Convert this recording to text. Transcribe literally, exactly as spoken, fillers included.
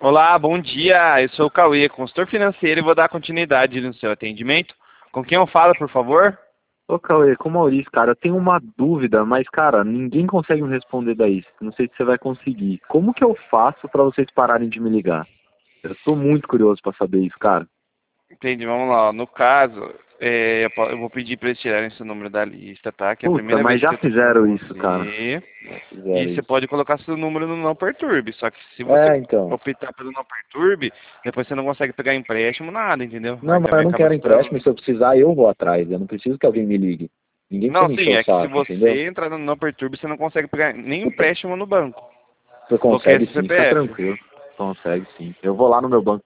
Olá, bom dia. Eu sou o Cauê, consultor financeiro, e vou dar continuidade no seu atendimento. Com quem eu falo, por favor? Ô, Cauê, com o Maurício, cara, eu tenho uma dúvida, mas, cara, ninguém consegue me responder daí. Não sei se você vai conseguir. Como que eu faço pra vocês pararem de me ligar? Eu tô muito curioso pra saber isso, cara. Entendi, vamos lá. No caso, é, eu po- eu vou pedir para eles tirarem seu número da lista, tá? Que é a Puta, primeira mas vez que já eu tô falando fizeram com isso, cara. você. Já E fizeram você isso. pode colocar seu número no Não Perturbe. Só que se você É, então. optar pelo Não Perturbe, depois você não consegue pegar empréstimo, nada, entendeu? Não, Aí mas eu também não acaba quero ficando... empréstimo, se eu precisar, eu vou atrás. Eu não preciso que alguém me ligue. Ninguém precisa Não, me encher sim, o é que se saco, entendeu? você entrar no Não Perturbe, você não consegue pegar nem Puta, empréstimo no banco. você Qual que é consegue esse sim, fica C P F? tranquilo. Consegue sim. Eu vou lá no meu banco